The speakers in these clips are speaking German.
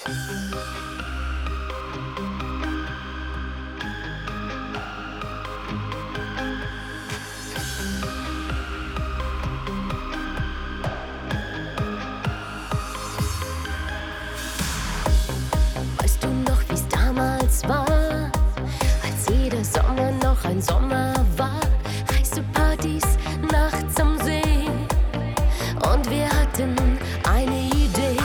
Weißt du noch, wie's damals war, als jeder Sommer noch ein Sommer war? Heiße Partys nachts am See und wir hatten eine Idee.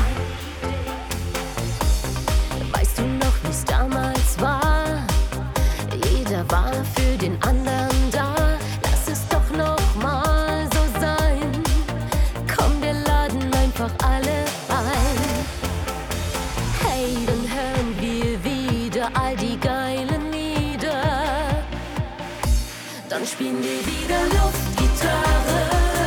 Weißt du noch, wie's damals war? Jeder war für den anderen da. Lass es doch noch mal so sein. Komm, wir laden einfach alle ein. Hey, dann hören wir wieder all die geilen Lieder. Dann spielen wir wieder Luftgitarre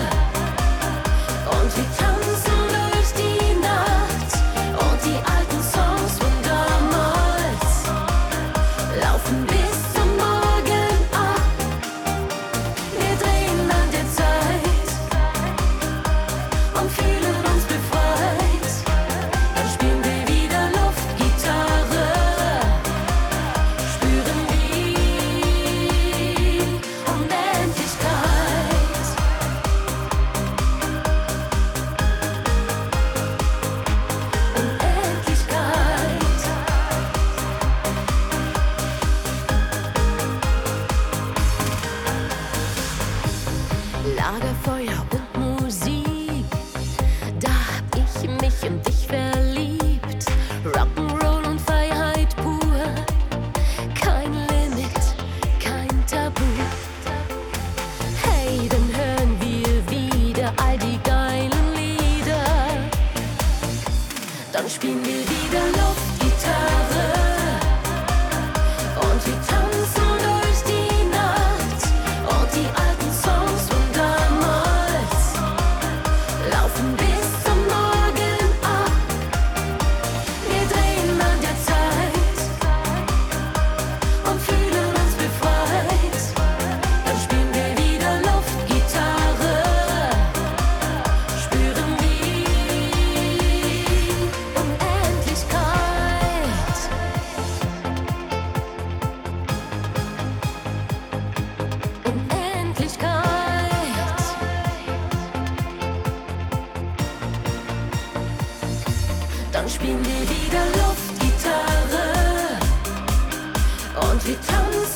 und wir tanzen durch die Nacht. Und die alten Songs von damals laufen bis zum Morgen ab. Wir drehen an der Zeit und fühlen uns befreit. Dann spielen wir wieder Luftgitarre, spüren die Unendlichkeit. Unendlichkeit. Lagerfeuer und Musik, da hab ich mich in dich verliebt. Rock'n'Roll und Freiheit pur, kein Limit, kein Tabu. Hey, dann hören wir wieder all die geilen Lieder. Dann spielen wir wieder Luftgitarre und wir tanzen durch die Nacht. Und die alten Songs von damals laufen bis zum Morgen ab. Wir drehen an der Zeit und fühlen uns befreit. Dann spielen wir wieder Luftgitarre, spüren die Unendlichkeit. Unendlichkeit. Dann spielen wir wieder Luftgitarre und wir tanzen